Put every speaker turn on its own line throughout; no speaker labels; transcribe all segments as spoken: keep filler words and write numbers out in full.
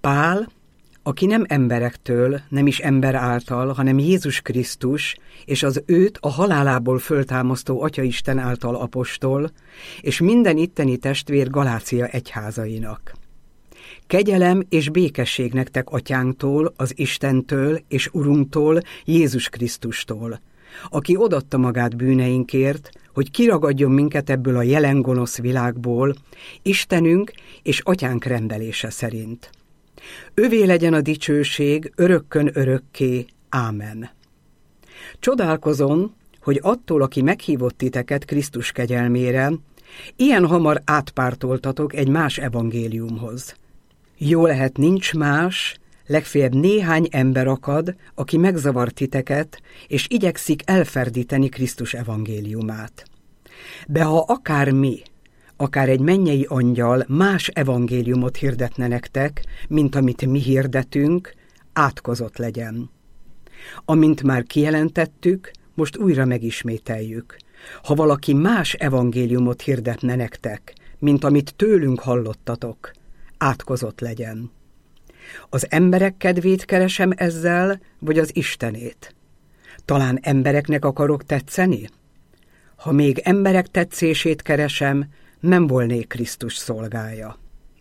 Pál, aki nem emberektől, nem is ember által, hanem Jézus Krisztus, és az őt a halálából föltámasztó Atyaisten által apostol, és minden itteni testvér Galácia egyházainak. Kegyelem és békesség nektek Atyánktól, az Istentől és Urunktól, Jézus Krisztustól, aki odaadta magát bűneinkért, hogy kiragadjon minket ebből a jelen gonosz világból, Istenünk és Atyánk rendelése szerint. Övé legyen a dicsőség örökkön örökké. Ámen. Csodálkozom, hogy attól, aki meghívott titeket Krisztus kegyelmére, ilyen hamar átpártoltatok egy más evangéliumhoz. Jó lehet, nincs más, legfeljebb néhány ember akad, aki megzavar titeket, és igyekszik elferdíteni Krisztus evangéliumát. De ha akár mi, akár egy mennyei angyal más evangéliumot hirdetne nektek, mint amit mi hirdetünk, átkozott legyen. Amint már kijelentettük, most újra megismételjük. Ha valaki más evangéliumot hirdetne nektek, mint amit tőlünk hallottatok, átkozott legyen. Az emberek kedvét keresem ezzel, vagy az Istenét? Talán embereknek akarok tetszeni? Ha még emberek tetszését keresem, nem volnék Krisztus szolgája.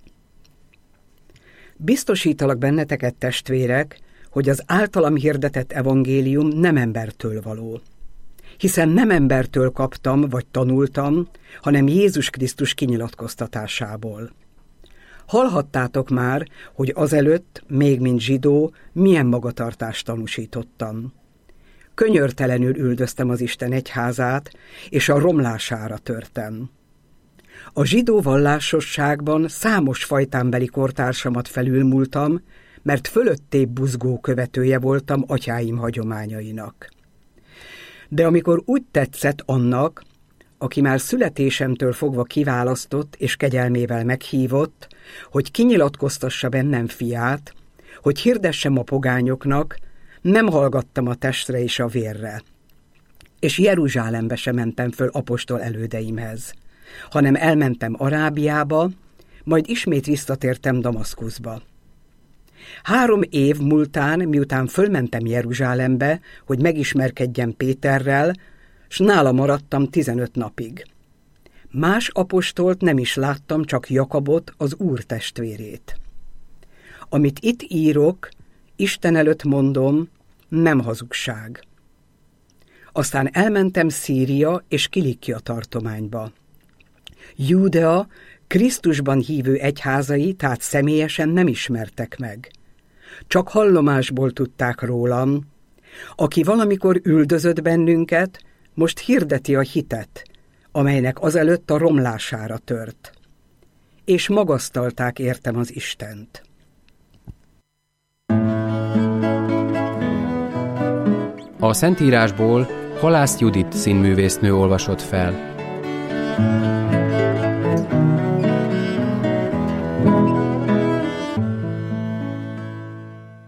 Biztosítalak benneteket, testvérek, hogy az általam hirdetett evangélium nem embertől való. Hiszen nem embertől kaptam vagy tanultam, hanem Jézus Krisztus kinyilatkoztatásából. Hallhattátok már, hogy azelőtt, még mint zsidó, milyen magatartást tanúsítottam. Könyörtelenül üldöztem az Isten egyházát, és a romlására törtem. A zsidó vallásosságban számos fajtámbeli kortársamat felülmúltam, mert fölöttébb buzgó követője voltam atyáim hagyományainak. De amikor úgy tetszett annak, aki már születésemtől fogva kiválasztott és kegyelmével meghívott, hogy kinyilatkoztassa bennem fiát, hogy hirdessem a pogányoknak, nem hallgattam a testre és a vérre. És Jeruzsálembe sem mentem föl apostol elődeimhez, hanem elmentem Arábiába, majd ismét visszatértem Damaszkuszba. Három év múltán, miután fölmentem Jeruzsálembe, hogy megismerkedjem Péterrel, s nála maradtam tizenöt napig. Más apostolt nem is láttam, csak Jakabot, az Úr testvérét. Amit itt írok, Isten előtt mondom, nem hazugság. Aztán elmentem Szíria és Kilikia tartományba. Júdea Krisztusban hívő egyházai, tehát személyesen nem ismertek meg. Csak hallomásból tudták rólam. Aki valamikor üldözött bennünket, most hirdeti a hitet, amelynek azelőtt a romlására tört. És magasztalták értem az Istent.
A Szentírásból Halász Judit színművésznő olvasott fel.